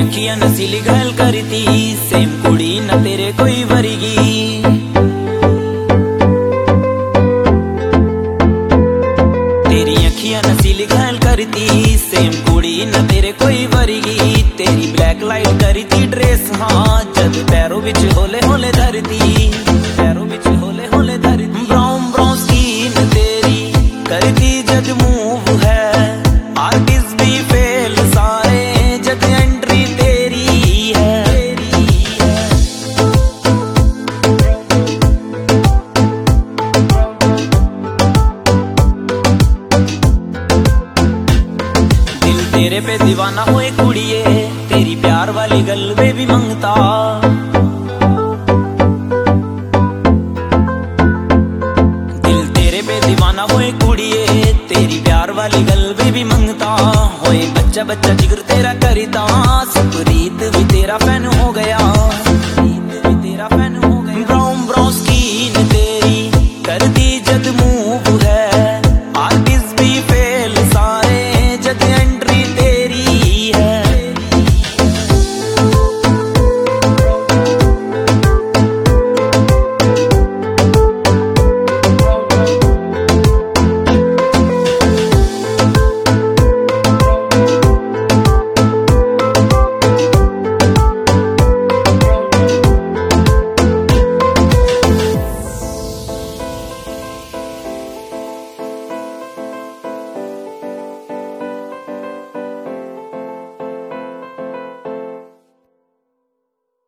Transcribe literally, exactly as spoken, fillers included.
अखियां नसीली गल करती, सेम कुड़ी न तेरे कोई वरगी। तेरी अखियां नसीली गल करती, सेम कुड़ी न तेरे कोई वरगी। तेरी ब्लैक लाइट करती ड्रेस, हाँ जद पैरों विच होले होले धरती, पैरों विच होले होले धरती। ब्राउन ब्राउन स्किन तेरी करती जद मूव है, आर्टिस्ट भी फेल सारे जद एंट्री तेरी है। दिल तेरे पे दीवाना होए कुड़िए, तेरी प्यार वाली गल वे भी मंगता। दिल तेरे पे दीवाना होए कुड़िए, तेरी प्यार वाली गल वे भी मंगता। होए बच्चा बच्चा जिगर तेरा